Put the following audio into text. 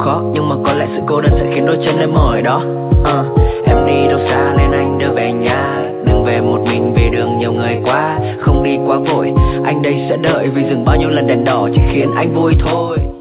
khó, nhưng mà có lẽ sự cô đơn sẽ khiến đôi chân em mỏi đó. Em đi đâu xa nên anh đưa về nhà, đừng về một mình vì đường nhiều người quá. Không đi quá vội, anh đây sẽ đợi, vì dừng bao nhiêu lần đèn đỏ chỉ khiến anh vui thôi.